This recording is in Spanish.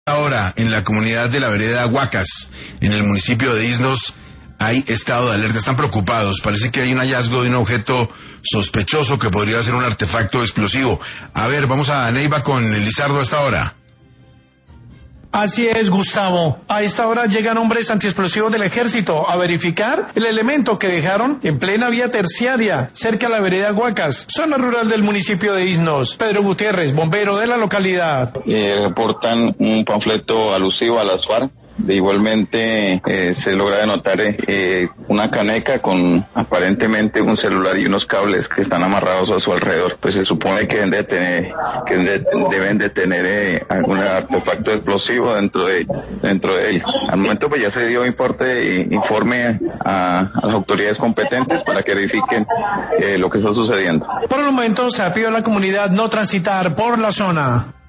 Ahora, en la comunidad de la vereda Huacas, en el municipio de Isnos, hay estado de alerta, están preocupados, parece que hay un hallazgo de un objeto sospechoso que podría ser un artefacto explosivo. A ver, vamos a Neiva con Lizardo a esta hora. Así es, Gustavo. A esta hora llegan hombres antiexplosivos del ejército a verificar el elemento que dejaron en plena vía terciaria, cerca de la vereda Huacas, zona rural del municipio de Isnos. Pedro Gutiérrez, bombero de la localidad. Reportan un panfleto alusivo a las FARC. Igualmente se logra denotar una caneca con aparentemente un celular y unos cables que están amarrados a su alrededor. Pues se supone que deben de tener algún artefacto explosivo dentro de ellos. Al momento pues ya se dio informe a las autoridades competentes para que verifiquen lo que está sucediendo. Por el momento se ha pedido a la comunidad no transitar por la zona.